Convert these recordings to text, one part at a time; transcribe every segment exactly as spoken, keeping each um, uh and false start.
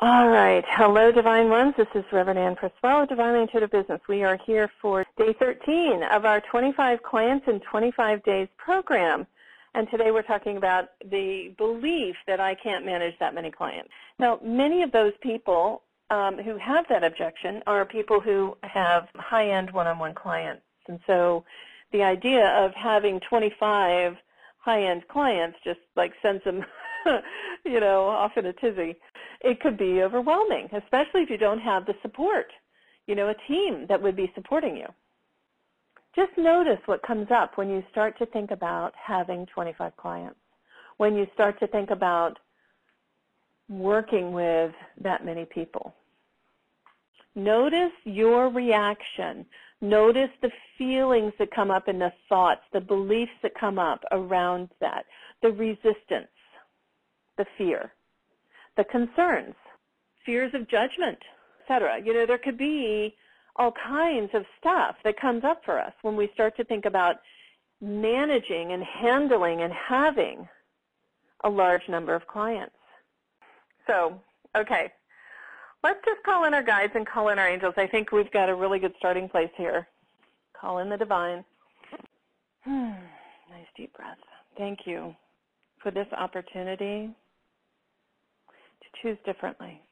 All right. Hello, Divine Ones. This is Reverend Ann Preswell of Divinely Intuitive Business. We are here for day thirteen of our twenty-five Clients in twenty-five Days program. And today we're talking about the belief that I can't manage that many clients. Now, many of those people um, who have that objection are people who have high-end one-on-one clients. And so the idea of having twenty-five high-end clients just like sends them you know, off in a tizzy. It could be overwhelming, especially if you don't have the support, you know, a team that would be supporting you. Just notice what comes up when you start to think about having twenty-five clients, when you start to think about working with that many people. Notice your reaction. Notice the feelings that come up and the thoughts, the beliefs that come up around that, the resistance, the fear, the concerns, fears of judgment, et cetera. You know, there could be all kinds of stuff that comes up for us when we start to think about managing and handling and having a large number of clients. So, okay, let's just call in our guides and call in our angels. I think we've got a really good starting place here. Call in the divine. Hmm, nice deep breath. Thank you for this opportunity to choose differently,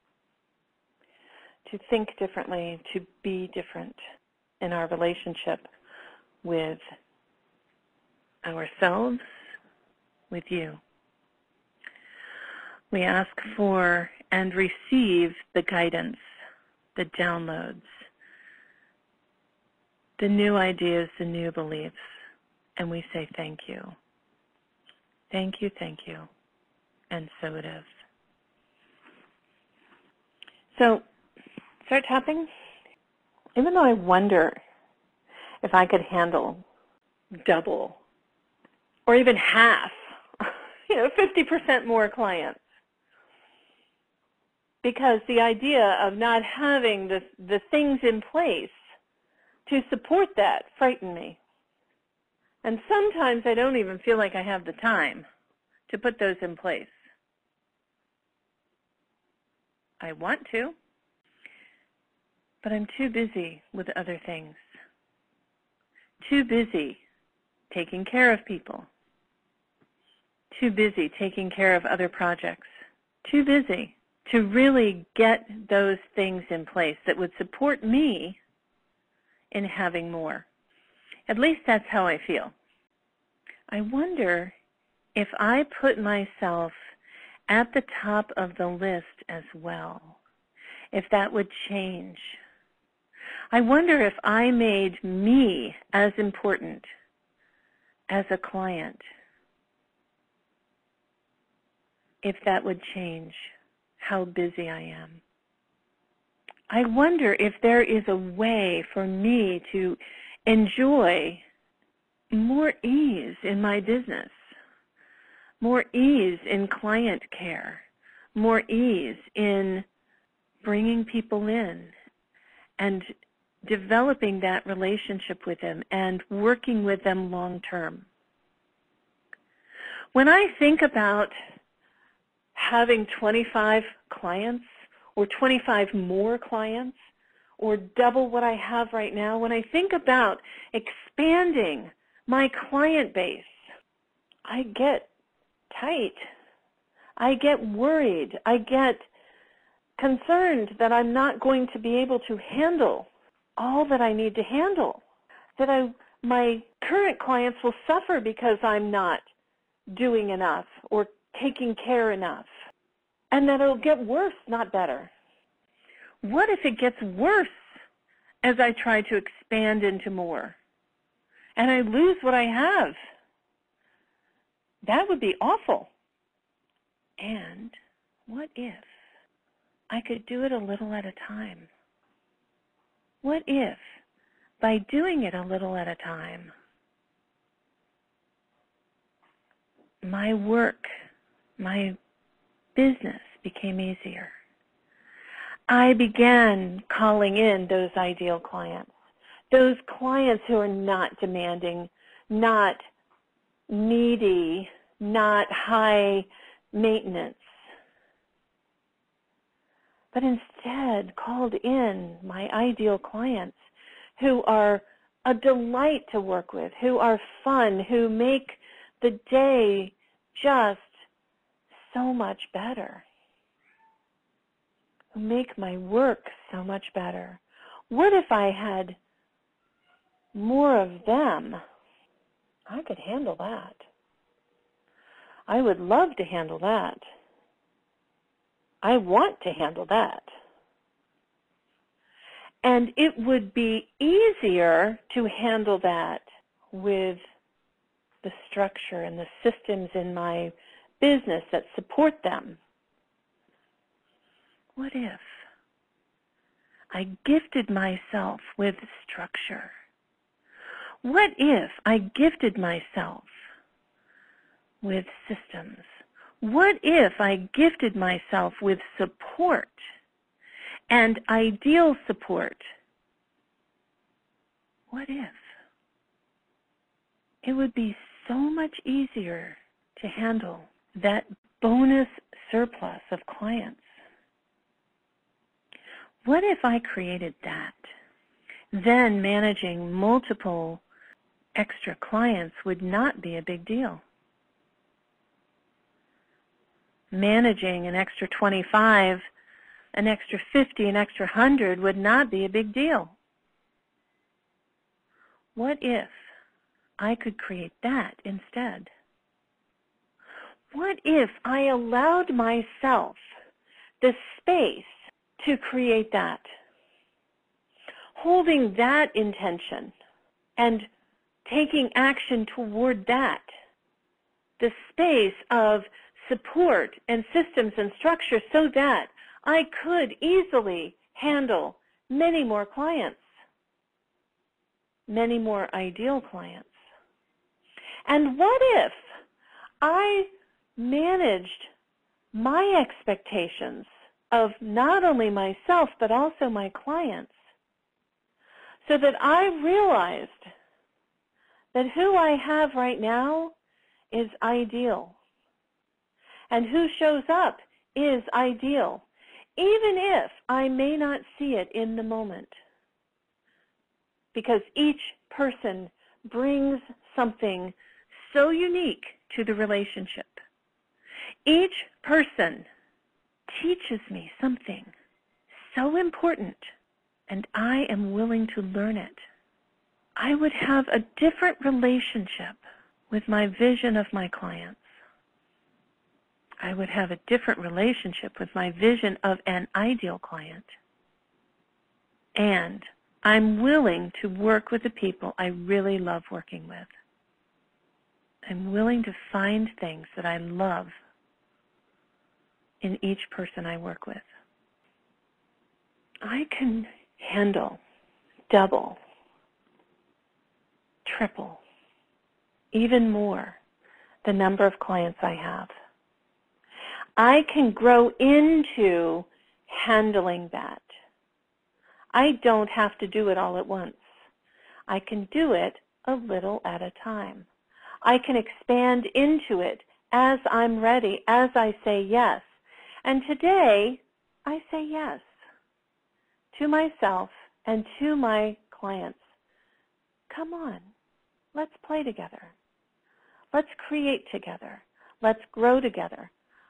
to think differently, to be different in our relationship with ourselves, with you. We ask for and receive the guidance, the downloads, the new ideas, the new beliefs, and we say thank you. Thank you, thank you, and so it is. So, start tapping. Even though I wonder if I could handle double or even half, you know, fifty percent more clients. Because the idea of not having the, the things in place to support that frighten me. And sometimes I don't even feel like I have the time to put those in place. I want to, but I'm too busy with other things. Too busy taking care of people. Too busy taking care of other projects. Too busy to really get those things in place that would support me in having more. At least that's how I feel. I wonder if I put myself at the top of the list as well, if that would change. I wonder if I made me as important as a client, if that would change how busy I am. I wonder if there is a way for me to enjoy more ease in my business, more ease in client care, more ease in bringing people in and developing that relationship with them and working with them long term. When I think about having twenty-five clients or twenty-five more clients or double what I have right now, when I think about expanding my client base, I get tight. I get worried. I get concerned that I'm not going to be able to handle all that I need to handle, that I, my current clients will suffer because I'm not doing enough or taking care enough, and that it'll get worse, not better. What if it gets worse as I try to expand into more and I lose what I have? That would be awful. And what if I could do it a little at a time? What if by doing it a little at a time, my work, my business became easier? I began calling in those ideal clients, those clients who are not demanding, not needy, not high maintenance, but instead called in my ideal clients who are a delight to work with, who are fun, who make the day just so much better, who make my work so much better. What if I had more of them? I could handle that. I would love to handle that. I want to handle that. And it would be easier to handle that with the structure and the systems in my business that support them. What if I gifted myself with structure? What if I gifted myself with systems? What if I gifted myself with support and ideal support? What if? It would be so much easier to handle that bonus surplus of clients. What if I created that? Then managing multiple extra clients would not be a big deal. Managing an extra twenty-five, an extra fifty, an extra one hundred would not be a big deal. What if I could create that instead? What if I allowed myself the space to create that, holding that intention and taking action toward that, the space of support and systems and structure so that I could easily handle many more clients, many more ideal clients. And what if I managed my expectations of not only myself but also my clients so that I realized that who I have right now is ideal and who shows up is ideal, even if I may not see it in the moment, because each person brings something so unique to the relationship. Each person teaches me something so important, and I am willing to learn it. I would have a different relationship with my vision of my clients. I would have a different relationship with my vision of an ideal client. And I'm willing to work with the people I really love working with. I'm willing to find things that I love in each person I work with. I can handle double, triple, even more the number of clients I have. I can grow into handling that. I don't have to do it all at once. I can do it a little at a time. I can expand into it as I'm ready, as I say yes. And today, I say yes to myself and to my clients. Come on, let's play together. Let's create together. Let's grow together.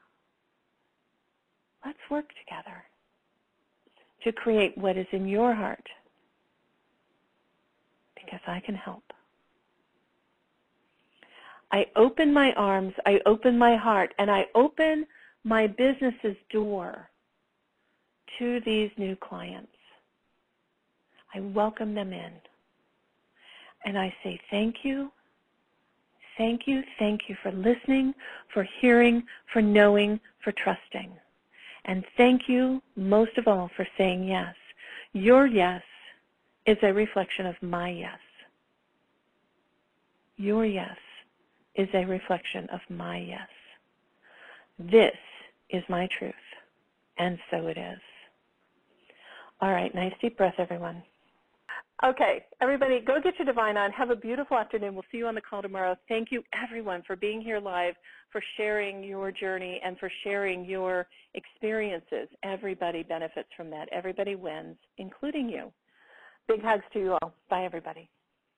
Let's work together to create what is in your heart, because I can help. I open my arms, I open my heart, and I open my business's door to these new clients. I welcome them in. And I say thank you, thank you, thank you for listening, for hearing, for knowing, for trusting. And thank you, most of all, for saying yes. Your yes is a reflection of my yes. Your yes is a reflection of my yes. This is my truth, and so it is. All right, nice deep breath, everyone. Okay, everybody, go get your Divine on. Have a beautiful afternoon. We'll see you on the call tomorrow. Thank you, everyone, for being here live, for sharing your journey, and for sharing your experiences. Everybody benefits from that. Everybody wins, including you. Big hugs to you all. Bye, everybody.